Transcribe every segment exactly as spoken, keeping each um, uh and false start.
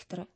Dichter.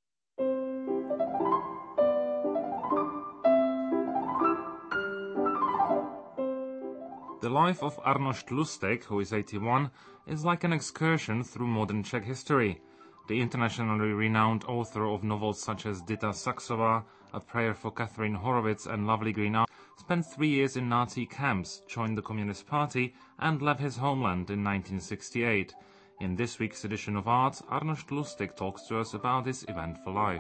The life of Arnošt Lustig, who is eighty-one, is like an excursion through modern Czech history. The internationally renowned author of novels such as Dita Saxová, A Prayer for Catherine Horowitz and Lovely Green Eyes spent three years in Nazi camps, joined the Communist Party and left his homeland in nineteen sixty-eight. In this week's edition of Arts, Arnošt Lustig talks to us about his eventful life.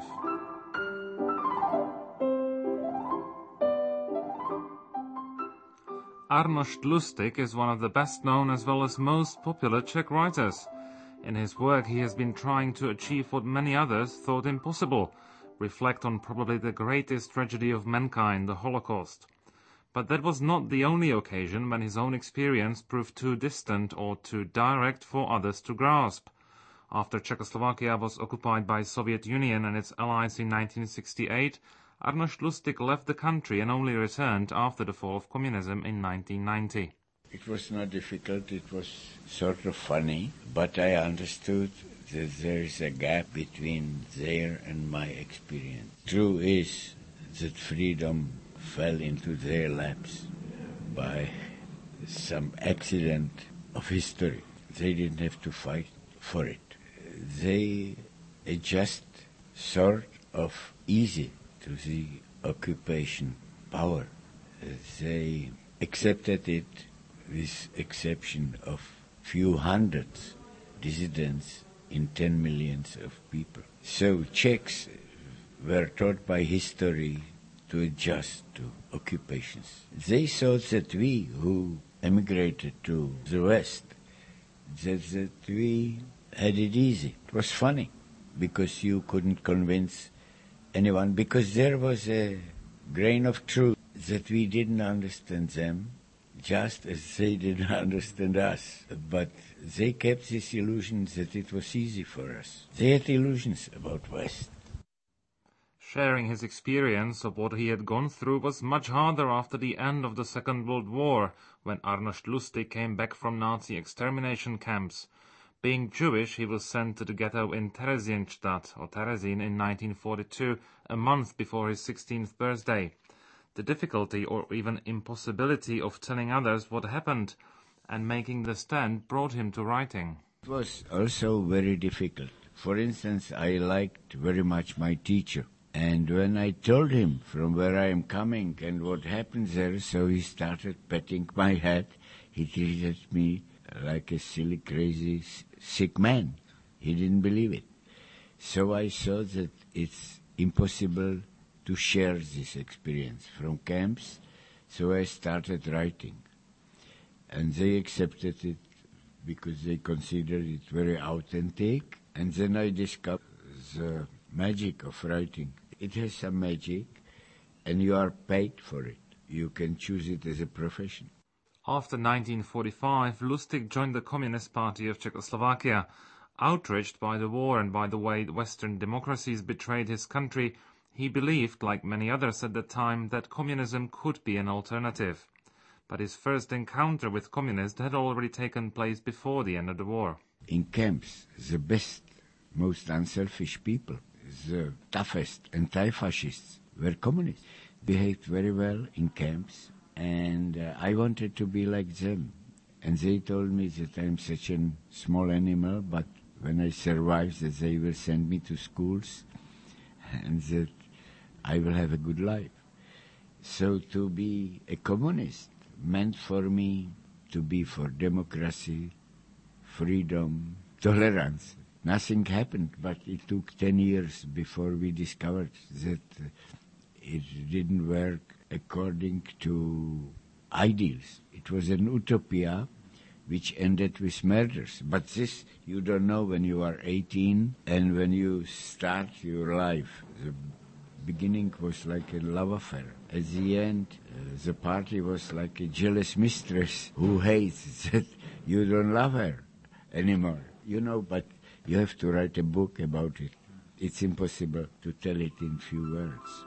Arnošt Lustig is one of the best-known as well as most popular Czech writers. In his work he has been trying to achieve what many others thought impossible, reflect on probably the greatest tragedy of mankind, the Holocaust. But that was not the only occasion when his own experience proved too distant or too direct for others to grasp. After Czechoslovakia was occupied by Soviet Union and its allies in nineteen sixty-eight, Arnošt Lustig left the country and only returned after the fall of communism in nineteen ninety. It was not difficult, it was sort of funny, but I understood that there is a gap between their and my experience. True is that freedom fell into their laps by some accident of history. They didn't have to fight for it. They just sort of easy to the occupation power. They accepted it with exception of few hundreds dissidents in ten millions of people. So Czechs were taught by history to adjust to occupations. They thought that we who emigrated to the West, that, that we had it easy. It was funny because you couldn't convince anyone, because there was a grain of truth that we didn't understand them, just as they didn't understand us. But they kept this illusion that it was easy for us. They had illusions about West. Sharing his experience of what he had gone through was much harder after the end of the Second World War, when Arnošt Lustig came back from Nazi extermination camps. Being Jewish, he was sent to the ghetto in Theresienstadt, or Terezin, in nineteen forty-two, a month before his sixteenth birthday. The difficulty or even impossibility of telling others what happened and making the stand brought him to writing. It was also very difficult. For instance, I liked very much my teacher. And when I told him from where I am coming and what happened there, so he started patting my head. He treated me like a silly, crazy, sick man. He didn't believe it. So I saw that it's impossible to share this experience from camps, so I started writing. And they accepted it because they considered it very authentic. And then I discovered the magic of writing. It has some magic, and you are paid for it. You can choose it as a profession. After nineteen forty-five, Lustig joined the Communist Party of Czechoslovakia. Outraged by the war and by the way Western democracies betrayed his country, he believed, like many others at the time, that communism could be an alternative. But his first encounter with communists had already taken place before the end of the war. In camps, the best, most unselfish people, the toughest anti-fascists, were communists. Behaved very well in camps, and uh, I wanted to be like them. And they told me that I'm such a small animal, but when I survive, that they will send me to schools, and that I will have a good life. So to be a communist meant for me to be for democracy, freedom, tolerance. Nothing happened, but it took ten years before we discovered that it didn't work according to ideals. It was an utopia which ended with murders. But this you don't know when you are eighteen and when you start your life. The beginning was like a love affair. At the end, uh, the party was like a jealous mistress who hates that you don't love her anymore. You know, but you have to write a book about it. It's impossible to tell it in few words.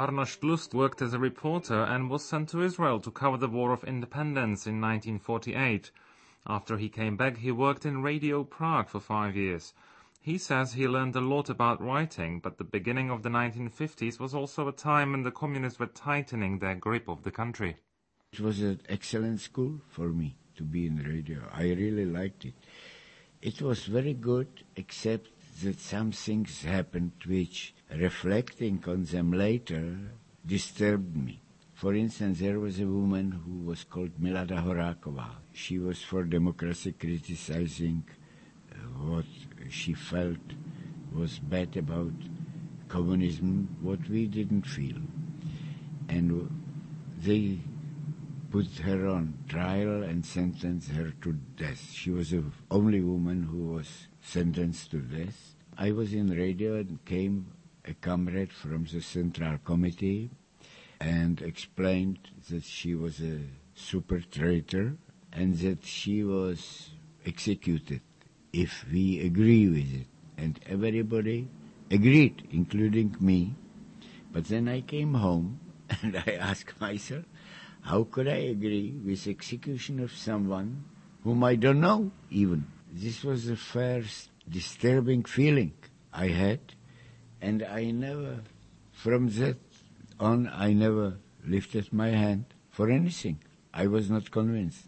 Arnošt Lust worked as a reporter and was sent to Israel to cover the War of Independence in nineteen forty-eight. After he came back, he worked in Radio Prague for five years. He says he learned a lot about writing, but the beginning of the nineteen fifties was also a time when the communists were tightening their grip of the country. It was an excellent school for me to be in radio. I really liked it. It was very good, except that some things happened which, reflecting on them later, disturbed me. For instance, there was a woman who was called Milada Horáková. She was for democracy, criticizing uh, what she felt was bad about communism, what we didn't feel. And they put her on trial and sentenced her to death. She was the only woman who was sentenced to death. I was in radio and came a comrade from the Central Committee and explained that she was a super traitor and that she was executed if we agree with it. And everybody agreed, including me. But then I came home and I asked myself, how could I agree with execution of someone whom I don't know even? This was the first disturbing feeling I had, and I never, from that on, I never lifted my hand for anything. I was not convinced.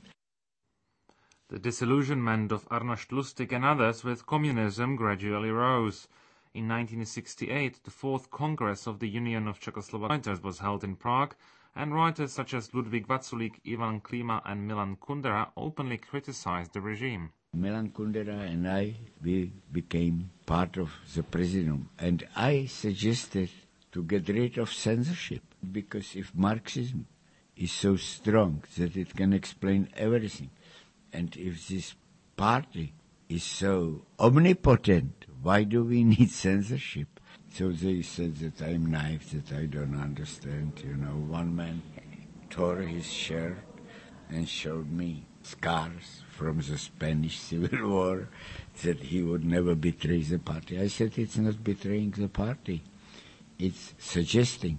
The disillusionment of Arnošt Lustig and others with communism gradually rose. In nineteen sixty-eight, the Fourth Congress of the Union of Czechoslovak Writers was held in Prague, and writers such as Ludvík Vaculík, Ivan Klima and Milan Kundera openly criticized the regime. Milan Kundera and I, we became part of the Presidium, and I suggested to get rid of censorship, because if Marxism is so strong that it can explain everything, and if this party is so omnipotent, why do we need censorship? So they said that I'm naive, that I don't understand. You know, one man tore his shirt and showed me scars from the Spanish Civil War, that he would never betray the party. I said it's not betraying the party, it's suggesting.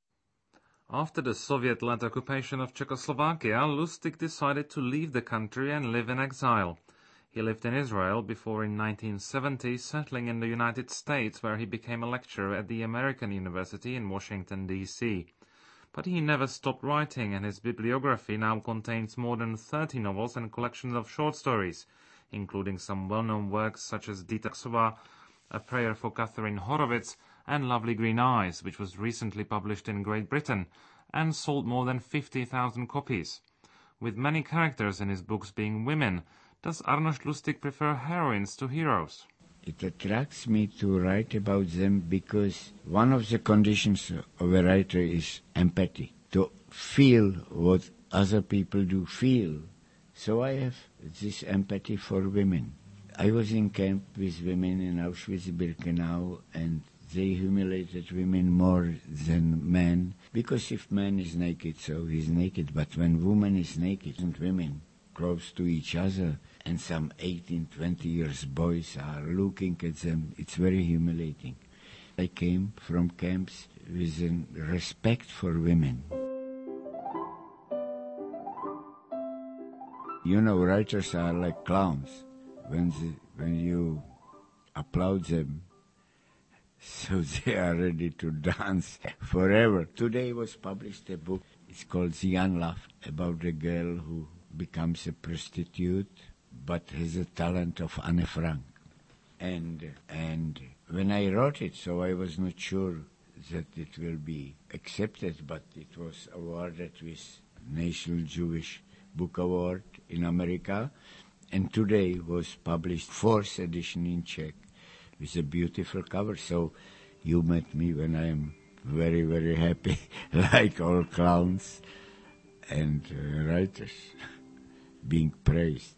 After the Soviet-led occupation of Czechoslovakia, Lustig decided to leave the country and live in exile. He lived in Israel before in nineteen seventy settling in the United States, where he became a lecturer at the American University in Washington, D C But he never stopped writing, and his bibliography now contains more than thirty novels and collections of short stories, including some well-known works such as Dita Ksova, A Prayer for Catherine Horowitz, and Lovely Green Eyes, which was recently published in Great Britain and sold more than fifty thousand copies. With many characters in his books being women, does Arnošt Lustig prefer heroines to heroes? It attracts me to write about them because one of the conditions of a writer is empathy, to feel what other people do feel. So I have this empathy for women. I was in camp with women in Auschwitz-Birkenau, and they humiliated women more than men, because if man is naked, so he's naked, but when woman is naked and women close to each other, and some eighteen, twenty years boys are looking at them, it's very humiliating. I came from camps with a respect for women. You know, writers are like clowns. When the, when you applaud them, so they are ready to dance forever. Today was published a book, it's called The Unloved, about a girl who becomes a prostitute but has a talent of Anne Frank. And, and when I wrote it, so I was not sure that it will be accepted, but it was awarded with National Jewish Book Award in America, and today was published fourth edition in Czech with a beautiful cover. So you met me when I am very, very happy, like all clowns and uh, writers, being praised.